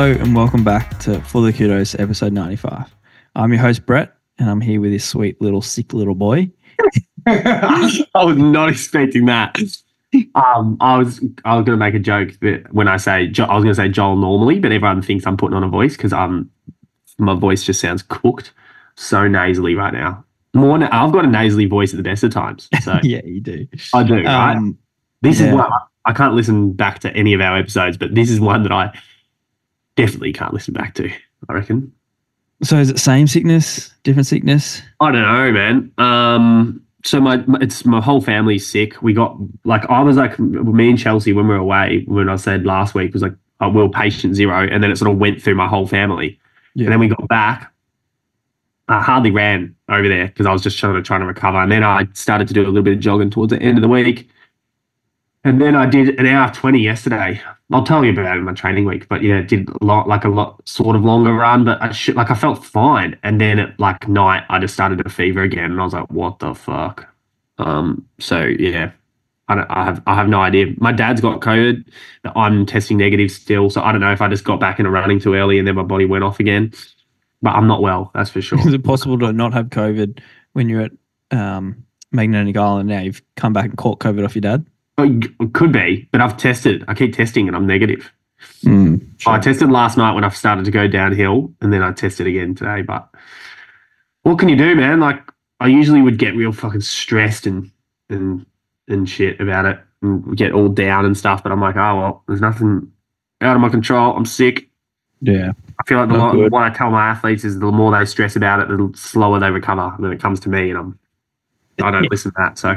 Hello and welcome back to For the Kudos, episode 95. I'm your host, Brett, and I'm here with this sweet little sick little boy. I was not expecting that. I was going to make a joke that when I say I was going to say Joel normally, but everyone thinks I'm putting on a voice because my voice just sounds cooked, so nasally right now. I've got a nasally voice at the best of times. So Yeah, you do. I do. Right? This yeah. is one I can't listen back to any of our episodes, but this is one that I definitely can't listen back to, I reckon. So is it same sickness, different sickness? I don't know, man. So my whole family's sick. We got me and Chelsea when we were away, when I said last week was like, oh, we're patient zero, and then it sort of went through my whole family. Yeah. And then we got back. I hardly ran over there because I was just trying to recover. And then I started to do a little bit of jogging towards the end of the week. And then I did an hour 20 yesterday. I'll tell you about it in my training week. But yeah, did a lot sort of longer run. But I felt fine. And then at night, I just started to fever again, and I was like, "What the fuck?" So yeah, I have no idea. My dad's got COVID. But I'm testing negative still, so I don't know if I just got back into running too early and then my body went off again. But I'm not well, that's for sure. Is it possible to not have COVID when you're at Magnetic Island? Now you've come back and caught COVID off your dad. It could be, but I've tested. I keep testing and I'm negative. Sure. I tested last night when I started to go downhill, and then I tested again today. But what can you do, man? Like, I usually would get real fucking stressed and shit about it and get all down and stuff. But I'm like, oh, well, there's nothing out of my control. I'm sick. Yeah. I feel like what I tell my athletes is the more they stress about it, the slower they recover. And then it comes to me, and I don't listen to that. So.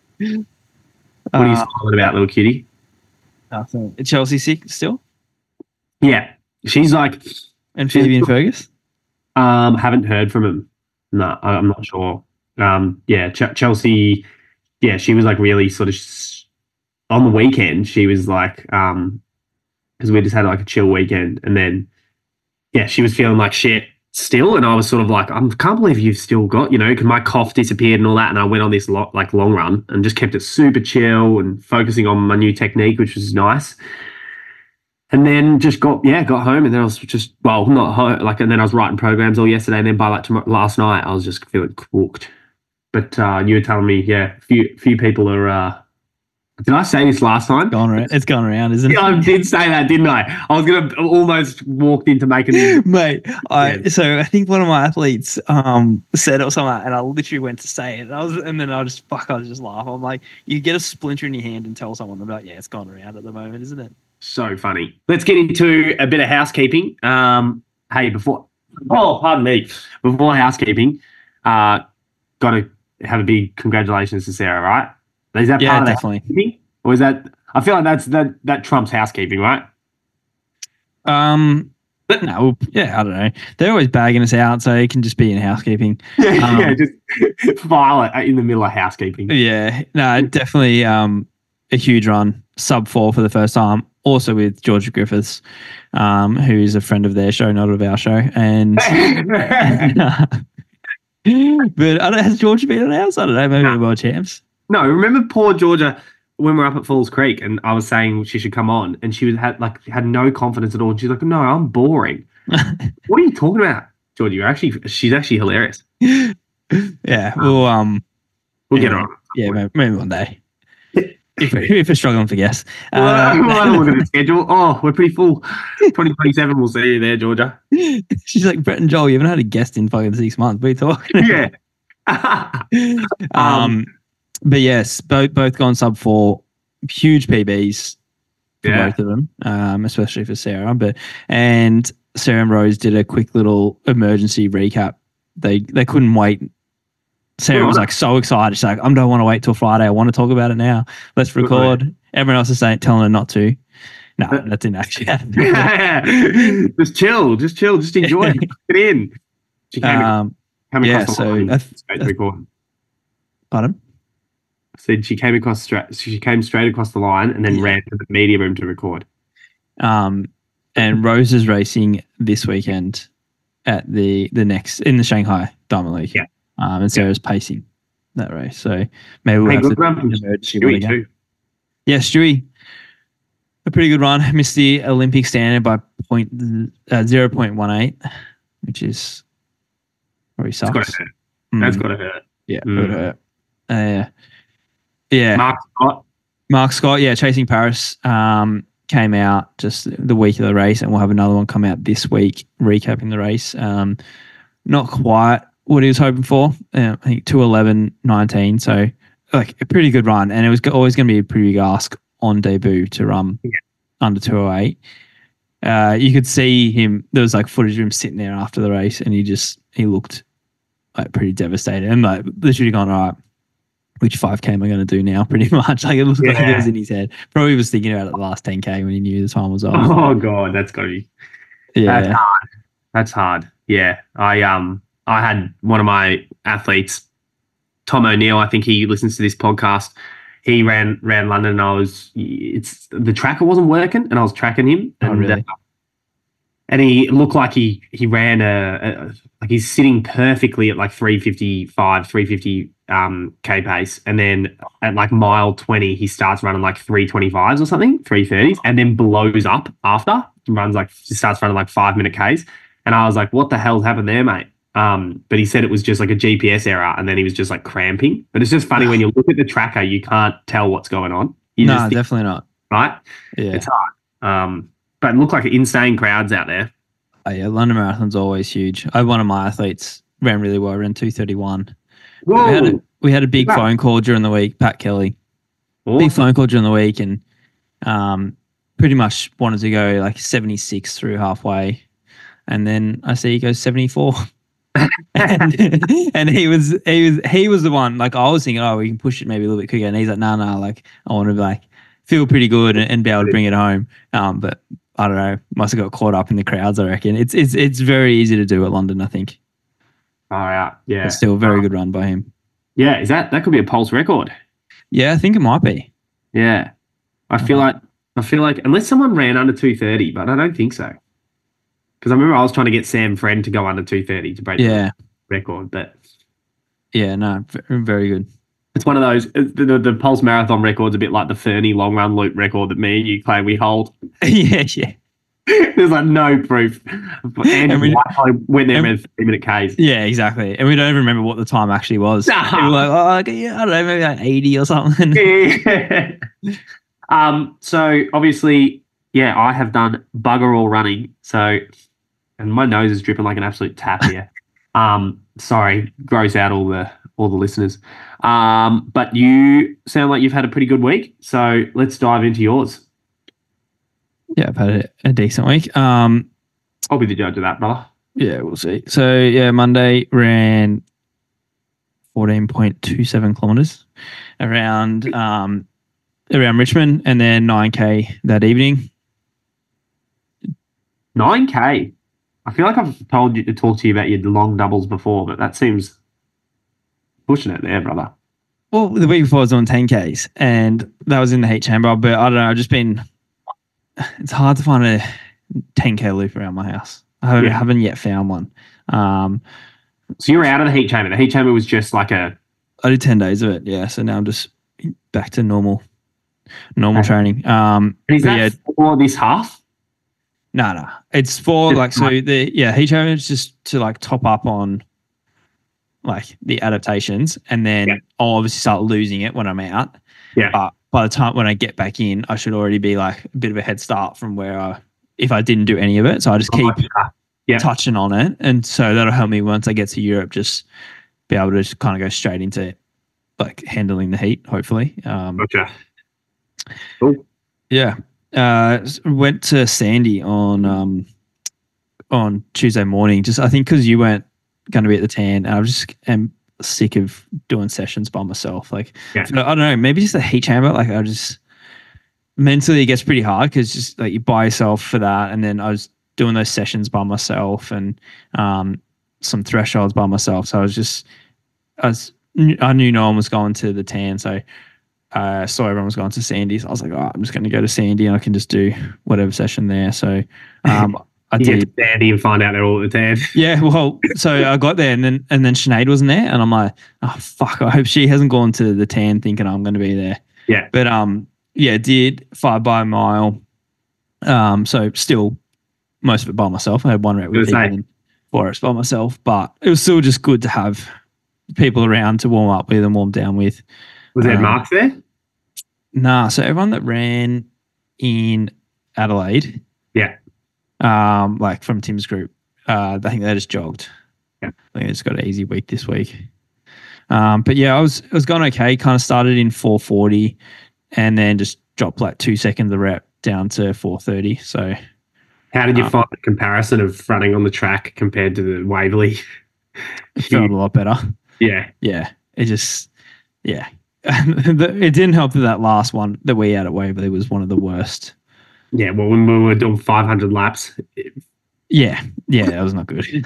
What are you smiling about, little kitty? Nothing. Is Chelsea sick still? Yeah. She's like... And Phoebe and Fergus? Haven't heard from him. No, I'm not sure. Yeah, Chelsea... Yeah, she was like really sort of... On the weekend, she was like... Because we just had like a chill weekend. And then, yeah, she was feeling like shit still, and I was sort of like, I can't believe you've still got, because my cough disappeared and all that, and I went on this long run and just kept it super chill and focusing on my new technique, which was nice. And then just got home, and then I was just, well, not home, and then I was writing programs all yesterday, and then by last night I was just feeling cooked. But you were telling me, yeah, few people are. Did I say this last time? It's gone around, isn't it? Yeah, I did say that, didn't I? I was going to almost walked into making it. Mate, so I think one of my athletes said it or something, and I literally went to say it. And then I just laugh. I'm like, you get a splinter in your hand and tell someone, they're like, yeah, it's gone around at the moment, isn't it? So funny. Let's get into a bit of housekeeping. Before housekeeping, got to have a big congratulations to Sarah, right? Is that part of definitely. Housekeeping? Or is that? I feel like that trumps housekeeping, right? But no, I don't know. They're always bagging us out, so it can just be in housekeeping. Just file it in the middle of housekeeping. Yeah, no, definitely a huge run, sub 4 for the first time. Also with Georgia Griffiths, who is a friend of their show, not of our show, and. But has Georgia been on ours? I don't know. Maybe world champs. No, remember poor Georgia when we were up at Falls Creek and I was saying she should come on, and she had no confidence at all. And she's like, "No, I'm boring." What are you talking about, Georgia? She's actually hilarious. Yeah, we'll get her on. Yeah, maybe one day. if we're struggling for guests. We'll look at the schedule. Oh, we're pretty full. 2027, we'll see you there, Georgia. She's like, Brett and Joel, you haven't had a guest in fucking 6 months. What are you talking about? Yeah. But yes, both gone sub 4, huge PBs for both of them, especially for Sarah. And Sarah and Rose did a quick little emergency recap. They couldn't wait. Sarah was like so excited. She's like, I don't want to wait till Friday. I want to talk about it now. Let's record. Everyone else is telling her not to. No, that didn't actually happen. Just chill. Just enjoy it. Get in. She came across the line to record. Pardon? I said she came straight across the line and then ran to the media room to record. And Rose is racing this weekend at in the Shanghai Diamond League. Yeah. And Sarah's pacing that race. So maybe we'll have to emergency one again. Yeah, Stewie, a pretty good run. Missed the Olympic standard by 0.18, which is probably It's got sucks. to hurt. That's got to hurt. Yeah, it would hurt. Yeah. Mark Scott, Chasing Paris came out just the week of the race, and we'll have another one come out this week recapping the race. Not quite what he was hoping for. I think 2:11.19, so like a pretty good run, and it was always going to be a pretty big ask on debut to run under 2:08. You could see him. There was like footage of him sitting there after the race, and he looked like pretty devastated, and like literally gone, all right, which 5K am I going to do now? Pretty much, like it looked like it was in his head. Probably was thinking about it the last 10K when he knew the time was off. Oh god, that's got to be. Yeah, that's hard. Yeah, I had one of my athletes, Tom O'Neill. I think he listens to this podcast. He ran London, and the tracker wasn't working, and I was tracking him. And, really? And he looked like he ran like he's sitting perfectly at like 350 K pace, and then at like mile 20 he starts running like 325s or something, 330s, and then blows up after. Starts running like 5-minute Ks, and I was like, what the hell's happened there, mate? But he said it was just like a GPS error, and then he was just like cramping. But it's just funny when you look at the tracker, you can't tell what's going on. No, definitely not. Right? Yeah, it's hard. But it looked like insane crowds out there. Oh, yeah, London Marathon's always huge. One of my athletes ran really well, ran 2:31. We had a big phone call during the week, Pat Kelly. Awesome. Big phone call during the week, and pretty much wanted to go like 76 through halfway, and then I see he goes 74. and he was the one, like I was thinking, oh, we can push it maybe a little bit quicker, and he's like, no, like I want to like feel pretty good and be able to bring it home. But I don't know, must have got caught up in the crowds, I reckon. It's very easy to do at London, I think. Oh yeah. But still a very good run by him. Yeah, that could be a Pulse record. Yeah, I think it might be. Yeah. I feel like unless someone ran under 2:30, but I don't think so. Because I remember I was trying to get Sam Friend to go under 2:30 to break the record, but yeah, no, very good. It's one of those. The Pulse Marathon record's a bit like the Fernie long run loop record that me and you claim we hold. yeah. There's like no proof. And we went there and ran 3-minute Ks. Yeah, exactly. And we don't even remember what the time actually was. Nah. We were like, I don't know, maybe like 80 or something. Yeah. So obviously, I have done bugger all running. So, and my nose is dripping like an absolute tap here. Sorry, gross out all the listeners. But you sound like you've had a pretty good week. So let's dive into yours. Yeah, I've had a decent week. I'll be the judge of that, brother. Yeah, we'll see. So Monday ran 14.27 kilometers around Richmond, and then 9K that evening. 9K. I feel like I've told you to talk to you about your long doubles before, but that seems pushing it there, brother. Well, the week before I was doing 10Ks, and that was in the heat chamber. But I don't know. I've just been. It's hard to find a 10K loop around my house. I haven't yet found one. So you're out of the heat chamber. The heat chamber was just like I did 10 days of it. Yeah. So now I'm just back to normal training. Is that for this half? No. It's for the heat chamber is just to like top up on like the adaptations, and then I'll obviously start losing it when I'm out. Yeah. But by the time when I get back in, I should already be like a bit of a head start from where if I didn't do any of it. So I just keep touching on it. And so that'll help me once I get to Europe, just be able to just kind of go straight into like handling the heat, hopefully. Gotcha. Cool. Yeah. Went to Sandy on Tuesday morning. Just I think because you weren't going to be at the tan, and I just am sick of doing sessions by myself. Like, I don't know, maybe just the heat chamber. Like, I just mentally it gets pretty hard because just like you buy yourself for that, and then I was doing those sessions by myself and some thresholds by myself. So I knew no one was going to the tan, so I saw everyone was going to Sandy. So I was like, I'm just going to go to Sandy and I can just do whatever session there. So I did get to Sandy and find out they're all at the tan. Yeah, well, so I got there and then Sinead wasn't there, and I'm like, oh fuck, I hope she hasn't gone to the tan thinking I'm going to be there. Yeah, but did 5 by a mile. So still most of it by myself. I had one rep with people and 4 reps by myself, but it was still just good to have people around to warm up with and warm down with. Was there marks there? Nah, so everyone that ran in Adelaide, like from Tim's group, I think they just jogged. Yeah, I think they just got an easy week this week. But yeah, I was going okay. Kind of started in 4:40, and then just dropped like 2 seconds a rep down to 4:30. So, how did you find the comparison of running on the track compared to the Waverley? It felt a lot better. Yeah. It just, it didn't help that last one that we had at Waverley was one of the worst. Yeah, well, when we were doing 500 laps. Yeah, that was not good.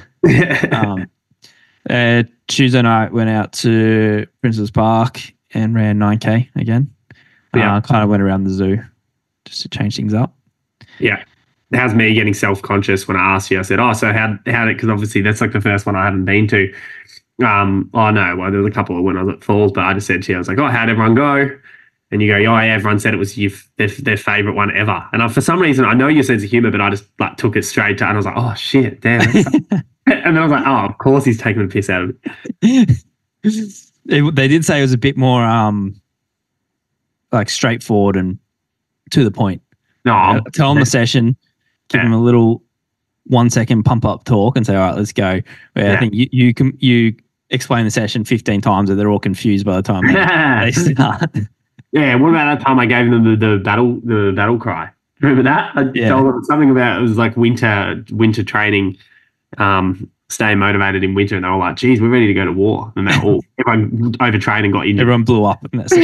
Tuesday night went out to Princes Park and ran 9K again. Kind of went around the zoo just to change things up. Yeah. How's me getting self-conscious when I asked you? I said, so how did, because obviously that's like the first one I haven't been to. Well, there was a couple when I was at Falls, but I just said to you, I was like, how'd everyone go? And you go, everyone said it was their favourite one ever. And for some reason, I know your sense of humour, but I just like took it straight to, and I was like, oh shit, damn. And then I was like, of course he's taking the piss out of it. They did say it was a bit more like straightforward and to the point. No, tell them the session, give them a little 1 second pump up talk, and say, all right, let's go. I think you explain the session 15 times, and they're all confused by the time they start. Yeah, what about that time I gave them the battle cry? Remember that? I told them something about it was like winter training, staying motivated in winter, and they were like, "Geez, we're ready to go to war." And everyone overtrained and got injured. Everyone blew up in that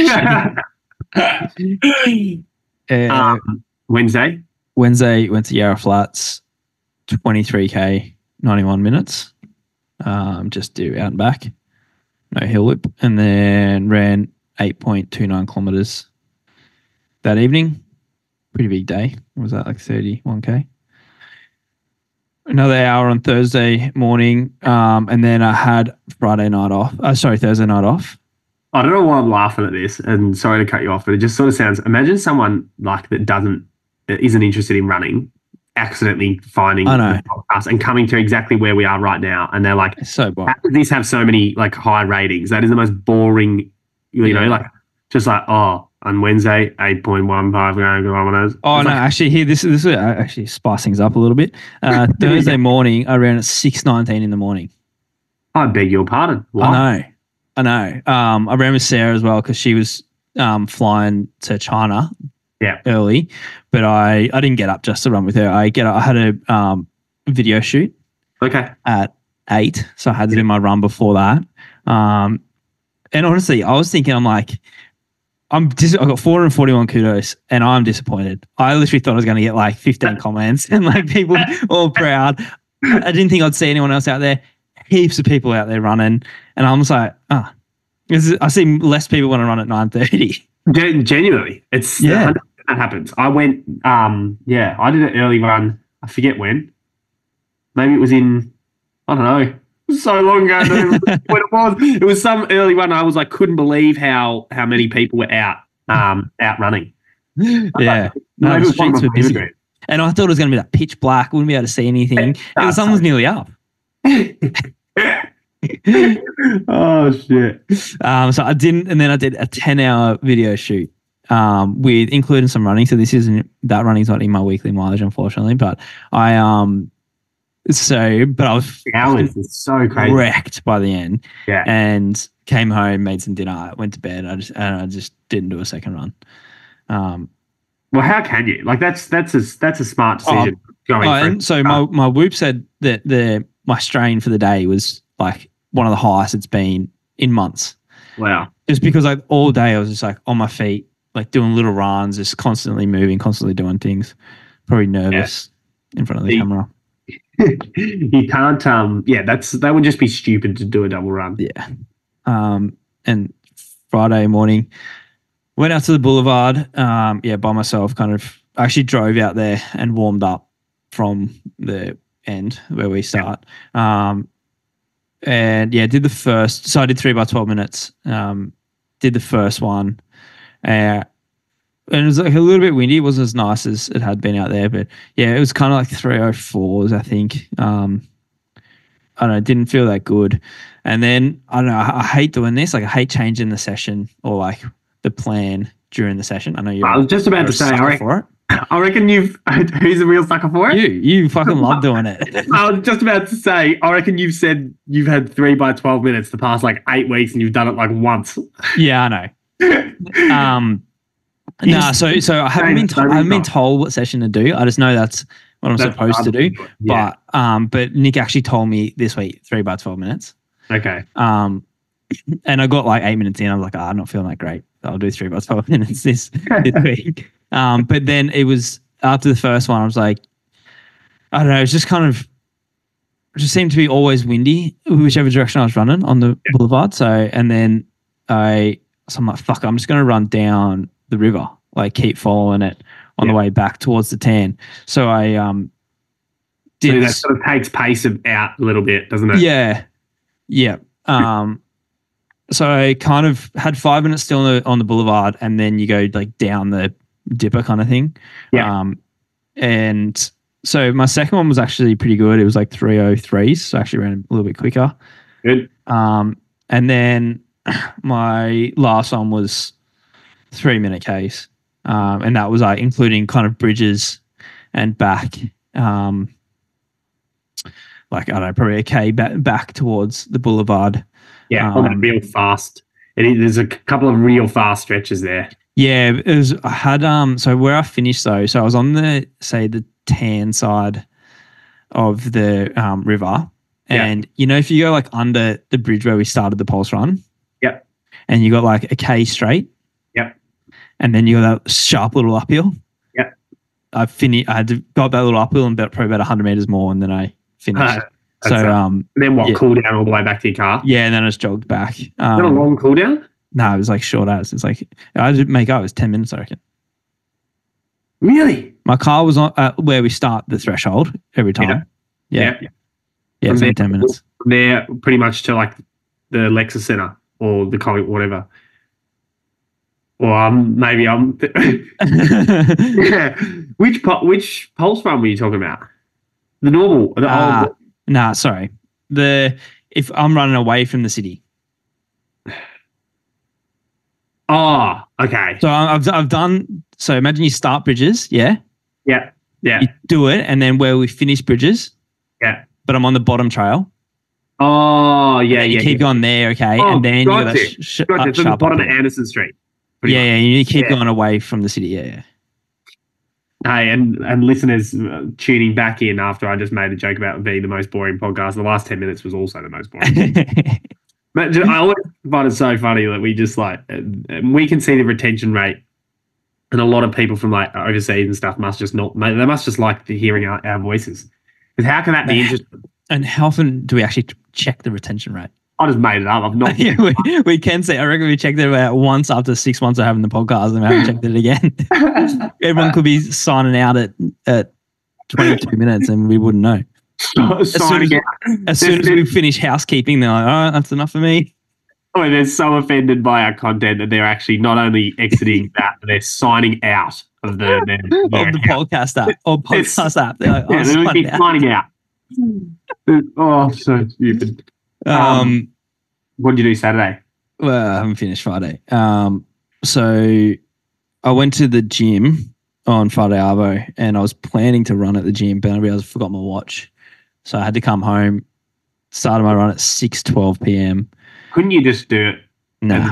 session. Wednesday went to Yarra Flats, 23K, 91 minutes. Just do out and back, no hill loop, and then ran 8.29 kilometers that evening. Pretty big day. Was that like 31K? Another hour on Thursday morning, and then I had Thursday night off. I don't know why I'm laughing at this, and sorry to cut you off, but it just sort of sounds. Imagine someone like that isn't interested in running, accidentally finding the podcast and coming to exactly where we are right now, and they're like, "So boring. How does this have so many like high ratings? That is the most boring." You know, like just like on Wednesday 8.15 kilometers. Oh no, actually here this is actually spice things up a little bit. Thursday morning I ran at 6:19 in the morning. I beg your pardon. What? I know. I ran with Sarah as well because she was flying to China early, but I didn't get up just to run with her. I had a video shoot at 8, so I had to do my run before that. And honestly, I was thinking, I'm like, I got 441 kudos, and I'm disappointed. I literally thought I was going to get like 15 comments and like people all proud. I didn't think I'd see anyone else out there. Heaps of people out there running, and I'm just like, I see less people when I run at 9:30. Genuinely, it's that happens. I went, I did an early run. I forget when. Maybe it was in, I don't know. So long ago, when it was. It was some early run. I was like, couldn't believe how many people were out running. Yeah, no, the streets were busy. And I thought it was going to be like pitch black. Wouldn't be able to see anything. And the sun was nearly up. Oh shit! So I didn't, and then I did a 10-hour video shoot with including some running. So that running's not in my weekly mileage, unfortunately. But I was hours is so crazy, wrecked by the end. Yeah, and came home, made some dinner, went to bed. I just didn't do a second run. Well, how can you? Like that's a smart decision. My Whoop said that my strain for the day was like one of the highest it's been in months. Wow! Just because like all day I was just like on my feet, like doing little runs, just constantly moving, constantly doing things. Probably nervous in front of the camera. You can't. That would just be stupid to do a double run. Yeah. And Friday morning, went out to the boulevard. By myself. Kind of actually drove out there and warmed up from the end where we start. Did the first. So I did 3 by 12 minutes. Did the first one. and it was like a little bit windy. It wasn't as nice as it had been out there, but yeah, it was kind of like 304s, I think. I don't know, it didn't feel that good. And then I don't know, I hate doing this. Like I hate changing the session or like the plan during the session. I know you're. I was just about to say, I reckon you've. Who's the real sucker for it? You fucking love doing it. I was just about to say, I reckon you've said you've had 3 by 12 minutes the past like 8 weeks, and you've done it like once. Yeah, I know. No, so I haven't been told what session to do. I just know that's what I'm supposed to do. Yeah. But Nick actually told me this week 3 by 12 minutes. Okay. And I got like 8 minutes in. I was like, I'm not feeling that great. I'll do 3 by 12 minutes this week. But then it was after the first one, I was like, I don't know. It's just it just seemed to be always windy, whichever direction I was running on the boulevard. So, and then I'm like, fuck, I'm just going to run down the river, like keep following it on the way back towards the tan. So I did. So that sort of takes pace out a little bit, doesn't it? Yeah. Yeah. So I kind of had 5 minutes still on the boulevard, and then you go like down the dipper kind of thing. Yeah. And so my second one was actually pretty good. It was like 3:03s, so I actually ran a little bit quicker. Good. And then my last one was 3-minute case. And that was like including kind of bridges and back, like I don't know, probably a K back towards the boulevard. Yeah, on that real fast. There's a couple of real fast stretches there. Yeah, I had so where I finished though, so I was on the tan side of the river, and you know if you go like under the bridge where we started the pulse run, and you got like a K straight, and then you got that sharp little uphill. I got that little uphill and probably about 100 meters more, and then I finished. And then what? Cool down all the way back to your car? Yeah, and then I just jogged back. Not a long cool down? No, it was like short as. It's like I didn't make up. It was 10 minutes, I reckon. Really? My car was on where we start the threshold every time. Yeah, it's only 10 minutes. From there, pretty much to like the Lexus Center or the Comic, whatever. Or maybe I'm. Yeah. Which pulse run were you talking about? The normal. The old. Nah, sorry. If I'm running away from the city. Oh, okay. So I've done. So imagine you start bridges, yeah. Yeah. You do it, and then where we finish bridges. Yeah. But I'm on the bottom trail. Oh, yeah. You keep going there, okay, and then you got that to the bottom of Anderson Street. Yeah, you keep going away from the city. Yeah. Hey, and listeners tuning back in after I just made a joke about being the most boring podcast, the last 10 minutes was also the most boring. But I always find it so funny that we just like, we can see the retention rate, and a lot of people from like overseas and stuff must just like hearing our voices. Because how can that be interesting? And how often do we actually check the retention rate? I just made it up. I've not. Yeah, we can see. I reckon we checked it about once after 6 months of having the podcast, and we haven't checked it again. Everyone could be signing out at 22 minutes, and we wouldn't know. As soon as we finish housekeeping, they're like, "All right, that's enough for me." Oh, they're so offended by our content that they're actually not only exiting that, but they're signing out of the podcast app or podcast app. They're like, they're signing out. Oh, so stupid. What did you do Saturday? Well, I haven't finished Friday. So I went to the gym on Friday Arvo, and I was planning to run at the gym, but I realized I forgot my watch. So I had to come home, started my run at 6:12 p.m. Couldn't you just do it? No.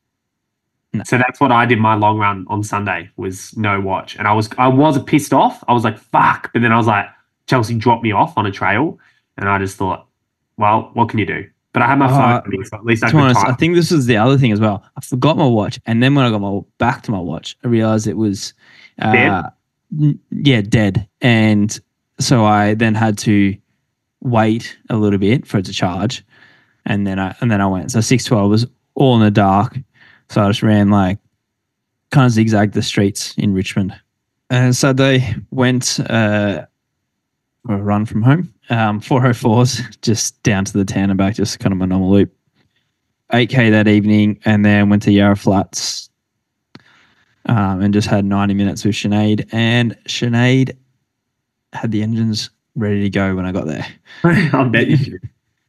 So that's what I did my long run on Sunday, was no watch. And I was pissed off. I was like, fuck. But then I was like, Chelsea dropped me off on a trail, and I just thought, well, what can you do? But I had my phone with me, so at least I could type. I think this was the other thing as well. I forgot my watch, and then when I got back to my watch, I realized it was dead. Dead. And so I then had to wait a little bit for it to charge, and then I went. So 6:12 was all in the dark, so I just ran like kind of zigzagged the streets in Richmond. And so they went for a run from home. 404s just down to the town and back, just kind of my normal loop. 8K that evening, and then went to Yarra Flats. and just had 90 minutes with Sinead. And Sinead had the engines ready to go when I got there. I bet you did.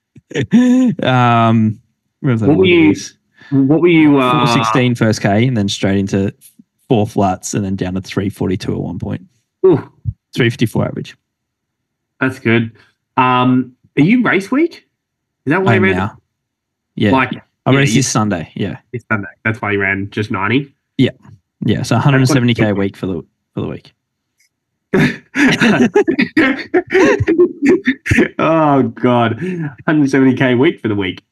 What were you 416 first K and then straight into 4 flats and then down to 342 at one point. Ooh, 354 average. That's good. Are you race week? Is that why you ran? Now. Yeah. I raced this Sunday. Yeah. This Sunday. That's why you ran just 90? Yeah. Yeah. So 170K a week for the week. Oh God. 170K a week for the week.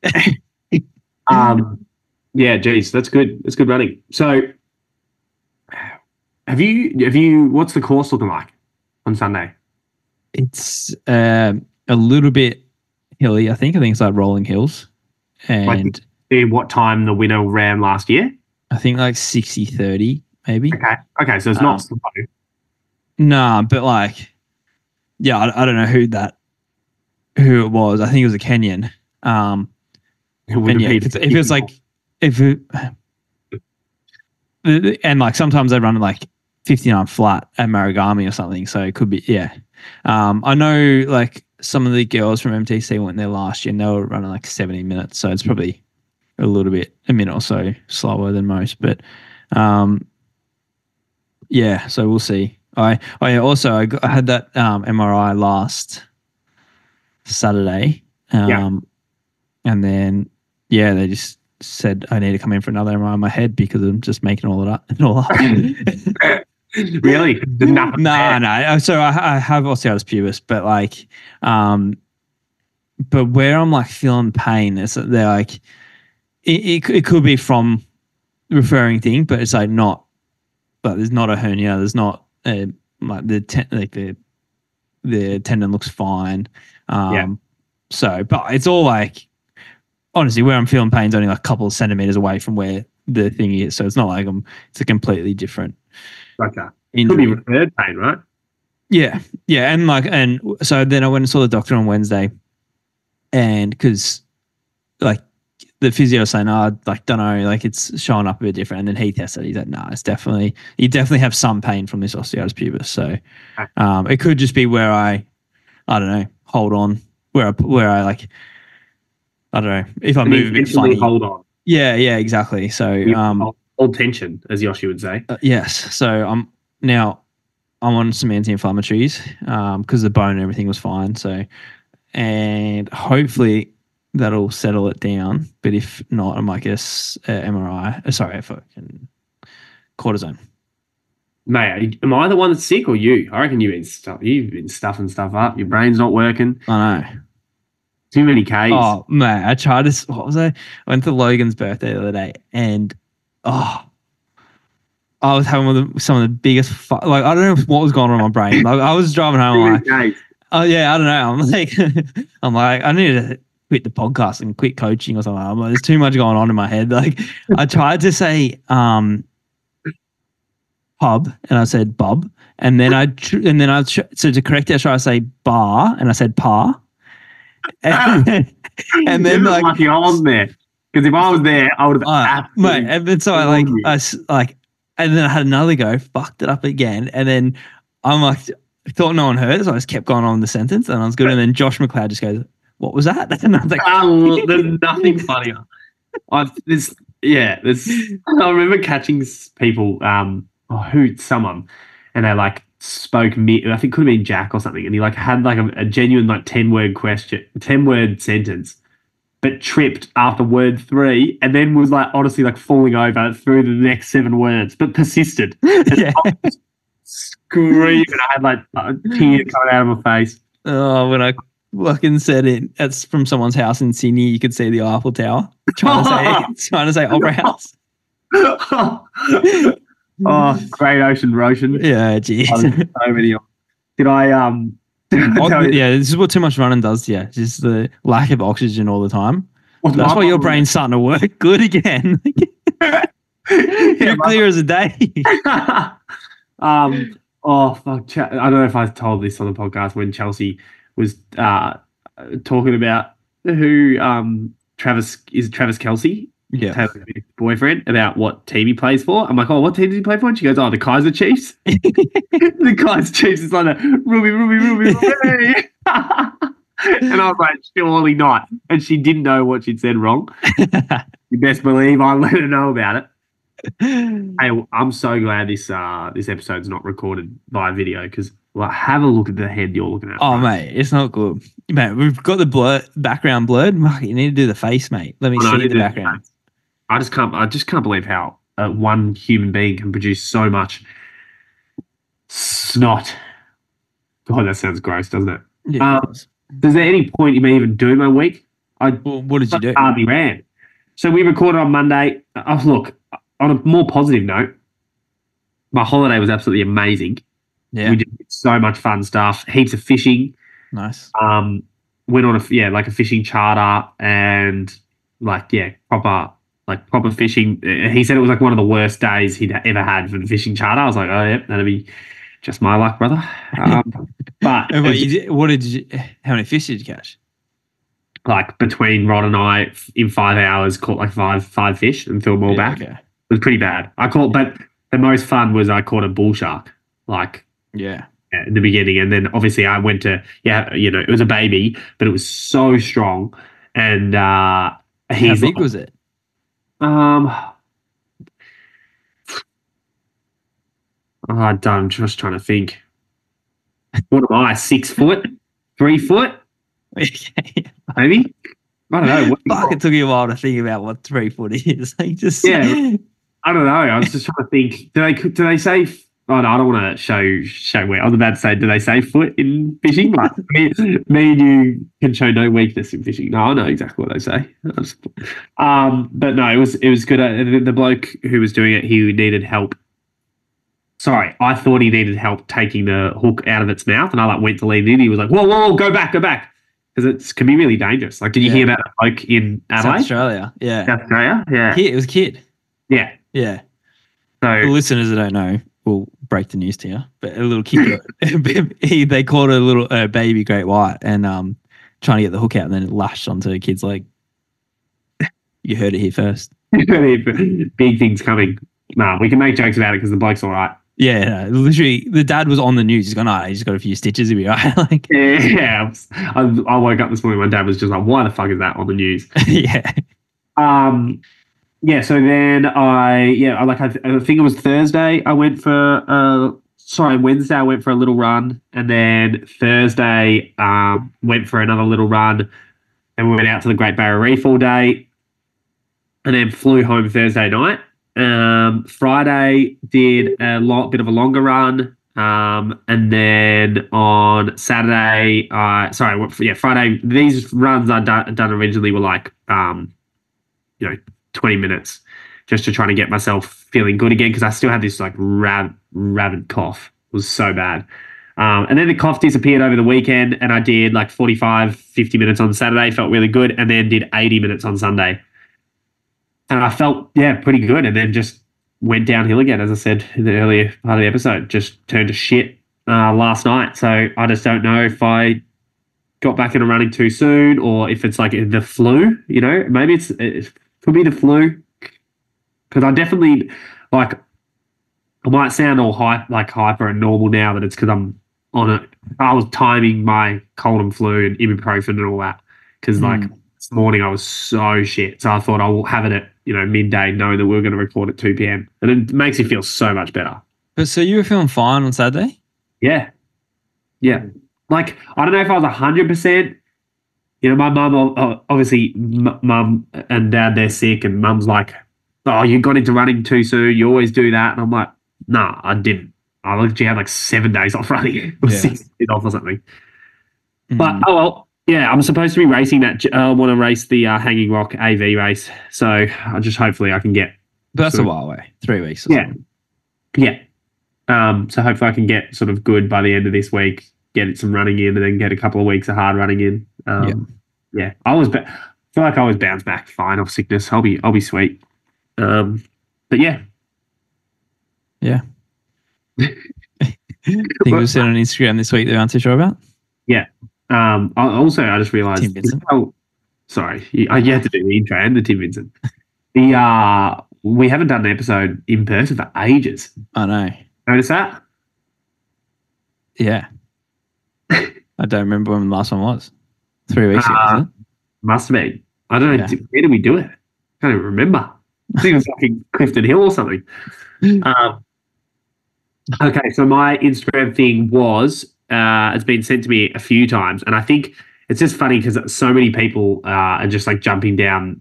Yeah, geez, that's good. That's good running. So have you what's the course looking like on Sunday? It's a little bit hilly, I think. It's like rolling hills. And what time the winner ran last year? I think like 60-30, maybe. Okay, so it's not slow. Nah, but like, yeah, I don't know who it was. I think it was a Kenyan. And like sometimes they run like 59 flat at Marigami or something, so it could be, yeah. I know like some of the girls from MTC went there last year and they were running like 70 minutes, so it's probably a minute or so slower than most, but yeah, so we'll see. I had that MRI last Saturday, and then they just said I need to come in for another MRI on my head because I'm just making all up. Really? No. So I have osteitis pubis, but like, but where I'm like feeling pain, they're like, it could be from referring thing, but it's like not, but there's not a hernia. There's not like the tendon looks fine. So, but it's all like, honestly, where I'm feeling pain is only like a couple of centimeters away from where the thing is. So it's not like it's a completely different. Okay. It could be referred pain, right? Yeah. Yeah. And so then I went and saw the doctor on Wednesday, and because like the physio was saying, like, don't know, like it's showing up a bit different. And then he tested it. He's like, nah, you definitely have some pain from this osteitis pubis. So it could just be where I don't know, hold on, where I like, I don't know, if I move a bit funny. Hold on. Yeah, exactly. So hold tension, as Yoshi would say. Yes. So I'm on some anti-inflammatories because the bone and everything was fine. So, and hopefully that'll settle it down. But if not, I might get MRI. Sorry, fucking cortisone. Mate, am I the one that's sick or you? I reckon you've been stuffing stuff up. Your brain's not working. I know. Too many Ks. Oh, man. I tried to, what was I went to Logan's birthday the other day and, I was having some of the biggest, like, I don't know what was going on in my brain. Like, I was driving home, like, oh, yeah, I don't know. I'm like, I need to quit the podcast and quit coaching or something. I'm like, there's too much going on in my head. Like, I tried to say, pub, and I said bub, and then so to correct it, I tried to say bar, and I said par. And then like lucky I wasn't there, because if I was there, I would have mate. And then so I and then I had another go, fucked it up again, and then I'm like, I thought no one heard, so I just kept going on the sentence, and I was good. And then Josh McLeod just goes, "What was that?" And I was like, "There's nothing funnier." I remember catching people, someone, and they like spoke me. I think it could have been Jack or something, and he like had like a genuine like 10-word sentence, but tripped after word 3, and then was like honestly like falling over through the next 7 words, but persisted. Yeah. Screaming, I had like tears coming out of my face. Oh, when I fucking said it, that's from someone's house in Sydney. You could see the Eiffel Tower. Trying to say Opera House. Oh, Great Ocean Roshan. Yeah, geez. Did I yeah, this is what too much running does to you. Just the lack of oxygen all the time. That's why your brain's starting to work good again. You're clear as a day. Oh fuck! I don't know if I told this on the podcast when Chelsea was talking about who Travis Kelce. Yeah. Taylor Swift's boyfriend, about what team he plays for. I'm like, oh, what team does he play for? And she goes, oh, the Kaiser Chiefs. The Kaiser Chiefs is like a Ruby, Ruby, Ruby. And I was like, surely not. And she didn't know what she'd said wrong. You best believe I let her know about it. Hey, I'm so glad this episode's not recorded via video because have a look at the head you're looking at. Oh, mate, it's not good. Mate, we've got the background blurred. You need to do the face, mate. Let me see the background. I just can't believe how one human being can produce so much snot. God, that sounds gross, doesn't it? Yeah. Is there any point in me even doing my week? Well, what did you do? Hardly ran. So we recorded on Monday. Look, on a more positive note, my holiday was absolutely amazing. Yeah. We did so much fun stuff, heaps of fishing. Nice. Went on a fishing charter and proper fishing. He said it was like one of the worst days he'd ever had for the fishing charter. I was like, oh, yep, that'll be just my luck, brother. But how many fish did you catch? Like between Rod and I, in 5 hours, caught like five fish and threw them all back. Okay. It was pretty bad. But the most fun was I caught a bull shark. In the beginning, and then obviously I went to it was a baby, but it was so strong. And how big was it? I'm just trying to think. What am I? 6 foot? 3 foot? Maybe? I don't know. Fuck, it took you a while to think about what 3 foot is. I don't know. I was just trying to think. Do they say? Oh no, I don't want to show where. I was about to say, do they say foot in fishing? Like me and you can show no weakness in fishing. No, I know exactly what they say. But no, it was good. The bloke who was doing it, he needed help. Sorry, I thought he needed help taking the hook out of its mouth, and I went to lean in. He was like, "Whoa, go back," because it can be be really dangerous. Like, did you hear about a bloke in Adelaide, South Australia? Yeah, South Australia. Yeah, it was a kid. Yeah. So the listeners that don't know, we'll break the news to you. But a little kid, they caught a little baby great white, and trying to get the hook out, and then it lashed onto a kid's leg. You heard it here first. Big things coming. Nah, we can make jokes about it because the bloke's all right. Yeah, literally, the dad was on the news. He's gone, he's just got a few stitches. He'll be all right. Yeah. I woke up this morning. My dad was just like, "Why the fuck is that on the news?" Yeah. Yeah. So then I think it was Thursday. Wednesday I went for a little run, and then Thursday went for another little run, and we went out to the Great Barrier Reef all day, and then flew home Thursday night. Friday did bit of a longer run, and then on Saturday, Friday. These runs I done originally were like 20 minutes, just to try to get myself feeling good again because I still had this like rabid cough. It was so bad. And then the cough disappeared over the weekend, and I did like 45, 50 minutes on Saturday, felt really good, and then did 80 minutes on Sunday. And I felt, pretty good, and then just went downhill again, as I said in the earlier part of the episode. Just turned to shit last night. So I just don't know if I got back into running too soon or if it's like the flu, maybe it could be the flu. Because I definitely, I might sound all hyper and normal now, but it's because I'm on it. I was timing my cold and flu and ibuprofen and all that. Because this morning I was so shit. So I thought I will have it at, midday, knowing that we were going to record at 2 p.m. And it makes you feel so much better. But so you were feeling fine on Saturday? Yeah. Yeah. I don't know if I was 100%. My mum, obviously, mum and dad, they're sick, and mum's like, "Oh, you got into running too soon. You always do that." And I'm like, "Nah, I didn't. I literally had 7 days off running, or 6 days off or something." But oh well. Yeah, I'm supposed to be racing that. I want to race the Hanging Rock AV race. So I just hopefully I can get. But that's a while away. 3 weeks. Or something. Yeah. So hopefully I can get sort of good by the end of this week, get some running in, and then get a couple of weeks of hard running in. Yeah. I feel like I always bounce back fine off sickness. I'll be sweet. But yeah. Yeah. Think we'll see on Instagram this week that I'm too sure about? Yeah. I just realised. Tim Vincent. Sorry, you had to do the intro and the Tim Vincent. We haven't done an episode in person for ages. I know. Notice that? Yeah. I don't remember when the last one was. 3 weeks ago, was it? Must have been. I don't know. Yeah. Where did we do it? I can't even remember. I think it was like in Clifton Hill or something. Okay, so my Instagram thing was it's been sent to me a few times, and I think it's just funny because so many people are just like jumping down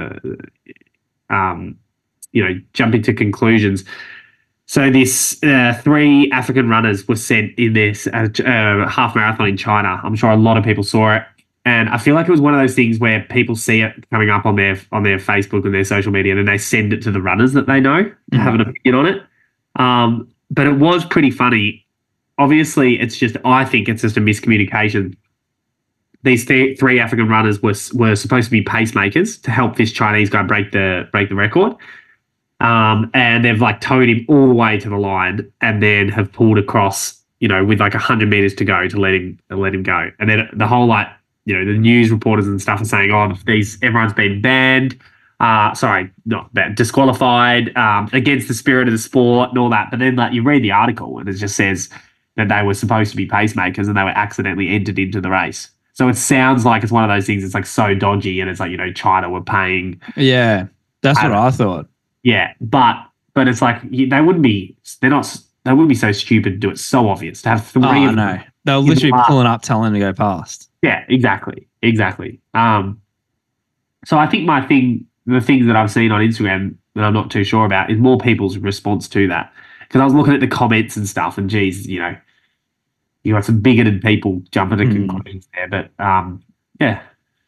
jumping to conclusions. So this 3 African runners were sent in this half marathon in China. I'm sure a lot of people saw it. And I feel like it was one of those things where people see it coming up on their Facebook and their social media, and then they send it to the runners that they know to have an opinion on it. But it was pretty funny. Obviously, I think it's just a miscommunication. These 3 African runners were supposed to be pacemakers to help this Chinese guy break the record. And they've like towed him all the way to the line and then have pulled across, with like 100 meters to go to let him go. And then the whole the news reporters and stuff are saying, everyone's been banned. Not banned, disqualified, against the spirit of the sport and all that. But then you read the article and it just says that they were supposed to be pacemakers and they were accidentally entered into the race. So it sounds like it's one of those things. It's like so dodgy, and it's like China were paying. Yeah, that's what I thought. Yeah, but it's like they wouldn't be so stupid to do it so obvious to have 3 of them. No, they'll literally pulling up, telling them to go past. Yeah, exactly. So I think the things that I've seen on Instagram that I'm not too sure about is more people's response to that. Because I was looking at the comments and stuff, and geez, you got some bigoted people jumping to conclusions there. But yeah.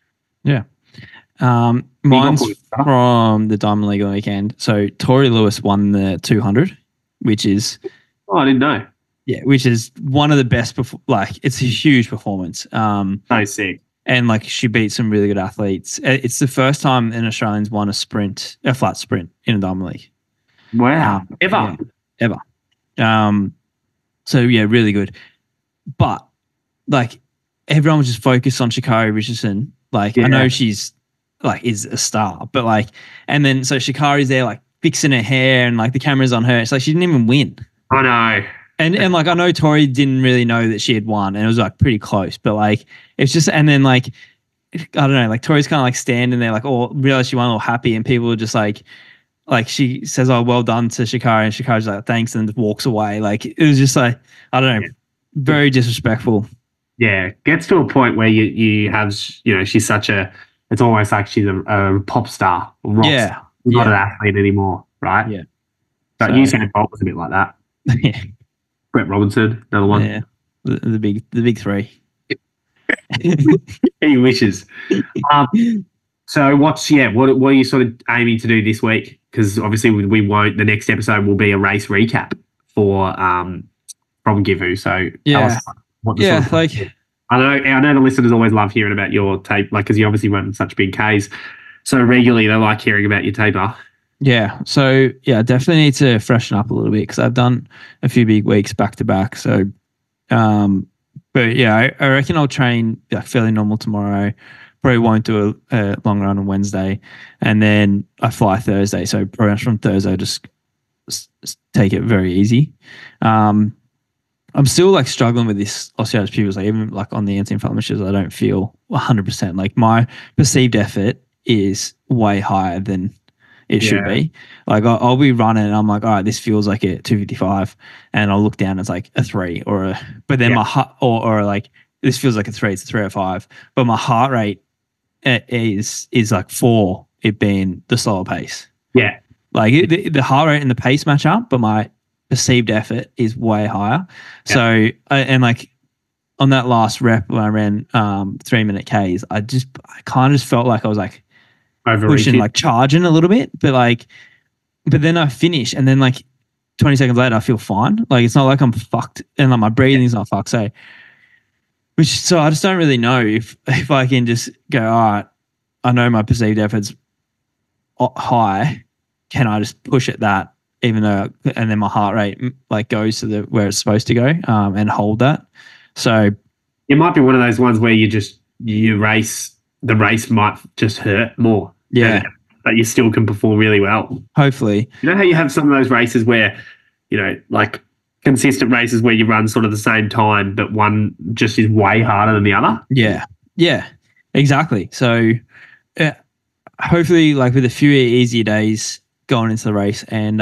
Mine's from the Diamond League on the weekend. So Tori Lewis won the 200, which is I didn't know. Yeah, which is one of the best. It's a huge performance. So sick. And she beat some really good athletes. It's the first time an Australian's won a flat sprint in a Diamond League. Wow. Ever. So yeah, really good. But everyone was just focused on Sha'Carri Richardson. I know she's is a star, but and then so Sha'Carri's there fixing her hair and the camera's on her. It's she didn't even win. I know. And I know Tori didn't really know that she had won, and it was pretty close, but it's just, and then I don't know, Tori's kind of standing there realize she won all happy, and people are just she says, "Oh, well done" to Sha'Carri, and Sha'Carri's thanks, and walks away. It was just I don't know, very disrespectful. Yeah, gets to a point where you have she's such a, it's almost like she's a pop star, rock star, not an athlete anymore, right? Yeah. But Usain Bolt was a bit like that. Yeah. Brett Robinson, another one. Yeah, the big 3. He wishes. So what are you sort of aiming to do this week? Because obviously we won't. The next episode will be a race recap for from Givu. So tell us I know the listeners always love hearing about your tape, because you obviously run such big Ks. So regularly they like hearing about your taper. Yeah. So yeah, definitely need to freshen up a little bit because I've done a few big weeks back to back. So, but yeah, I reckon I'll train fairly normal tomorrow. Probably won't do a long run on Wednesday, and then I fly Thursday. So probably from Thursday, just take it very easy. I'm still struggling with this osteitis pubis. Even on the anti-inflammatories, I don't feel 100%. My perceived effort is way higher than it should be. I'll be running and I'm all right, this feels like a 255, and I'll look down, it's a 3 but then my heart or this feels like a 3, it's a 305, but my heart rate is 4, it being the slower pace. Yeah. The heart rate and the pace match up, but my perceived effort is way higher. Yeah. So on that last rep when I ran 3-minute Ks, I kind of just felt I was pushing, charging a little bit, but then I finish, and then 20 seconds later I feel fine. It's not like I'm fucked, and my breathing's not fucked. So I just don't really know if I can just go, all right, I know my perceived effort's high. Can I just push at that, even though, and then my heart rate goes to where it's supposed to go, and hold that. So it might be one of those ones where the race might just hurt more. Yeah. that you still can perform really well. Hopefully. You know how you have some of those races where, like consistent races where you run sort of the same time, but one just is way harder than the other? Yeah, exactly. So hopefully, like with a few easier days going into the race and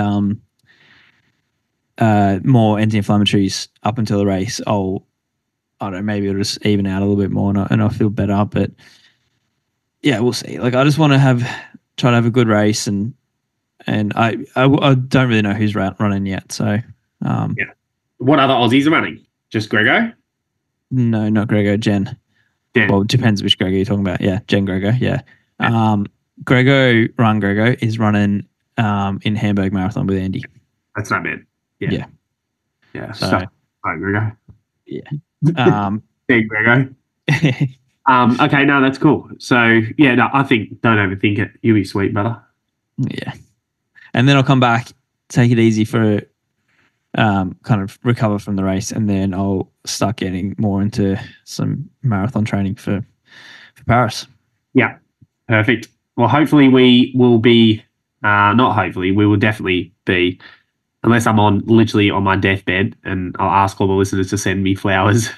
more anti-inflammatories up until the race, I don't know, maybe it'll just even out a little bit more and I'll feel better. But yeah, we'll see. Like I just want to try to have a good race and I don't really know who's running yet. So What other Aussies are running? Just Grego? No, not Grego. Jen. Well, it depends which Grego you're talking about. Yeah, Jen Grego. Yeah. Grego is running in Hamburg Marathon with Andy. That's not bad. Yeah. So, Grego. Yeah. Hey, Grego. Okay, no, that's cool. So yeah, no, I think don't overthink it. You'll be sweet, brother. Yeah. And then I'll come back, take it easy for kind of recover from the race, and then I'll start getting more into some marathon training for Paris. Yeah, perfect. Well, hopefully we will be, not hopefully, we will definitely be, unless I'm literally on my deathbed, and I'll ask all the listeners to send me flowers.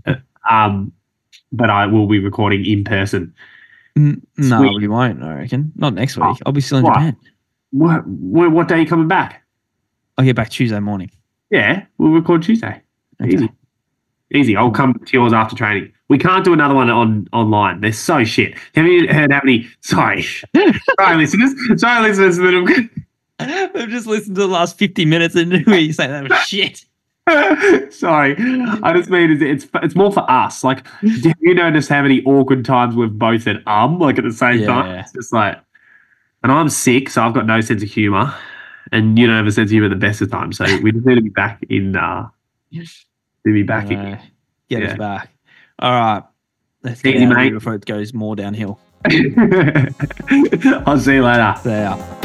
But I will be recording in person. No, we won't, I reckon. Not next week. I'll be still in Japan. What day are you coming back? I'll get back Tuesday morning. Yeah, we'll record Tuesday. Okay. Easy. I'll come to yours after training. We can't do another one online. They're so shit. Have you heard how many? Sorry, listeners. They've just listened to the last 50 minutes and knew you say that was shit. Sorry, I just mean it's more for us. Like, do you notice how many awkward times we've both said like at the same time? It's just like, and I'm sick, so I've got no sense of humor, and you don't have a sense of humor at the best of times. So we just need to be back in. Get us back. All right, let's get Easy, out of mate. here before it goes more downhill. I'll see you later. See ya.